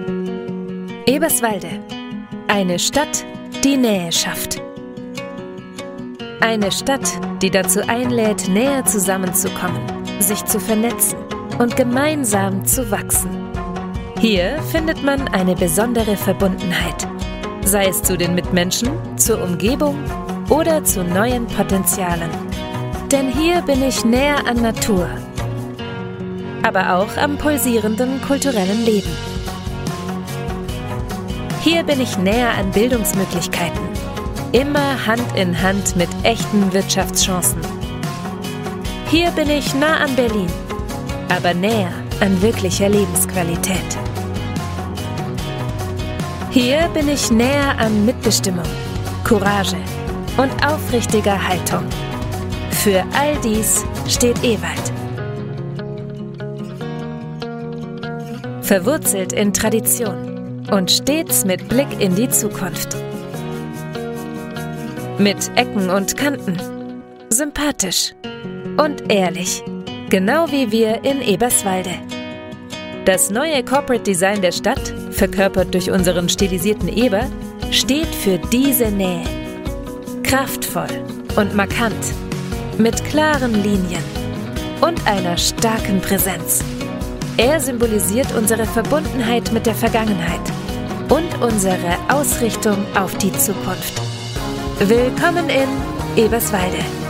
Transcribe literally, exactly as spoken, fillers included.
Eberswalde. Eine Stadt, die Nähe schafft. Eine Stadt, die dazu einlädt, näher zusammenzukommen, sich zu vernetzen und gemeinsam zu wachsen. Hier findet man eine besondere Verbundenheit, sei es zu den Mitmenschen, zur Umgebung oder zu neuen Potenzialen. Denn hier bin ich näher an Natur, aber auch am pulsierenden kulturellen Leben. Hier bin ich näher an Bildungsmöglichkeiten, immer Hand in Hand mit echten Wirtschaftschancen. Hier bin ich nah an Berlin, aber näher an wirklicher Lebensqualität. Hier bin ich näher an Mitbestimmung, Courage und aufrichtiger Haltung. Für all dies steht Ewald. Verwurzelt in Tradition und stets mit Blick in die Zukunft. Mit Ecken und Kanten, sympathisch und ehrlich, genau wie wir in Eberswalde. Das neue Corporate Design der Stadt, verkörpert durch unseren stilisierten Eber, steht für diese Nähe. Kraftvoll und markant, mit klaren Linien und einer starken Präsenz. Er symbolisiert unsere Verbundenheit mit der Vergangenheit und unsere Ausrichtung auf die Zukunft. Willkommen in Eberswalde.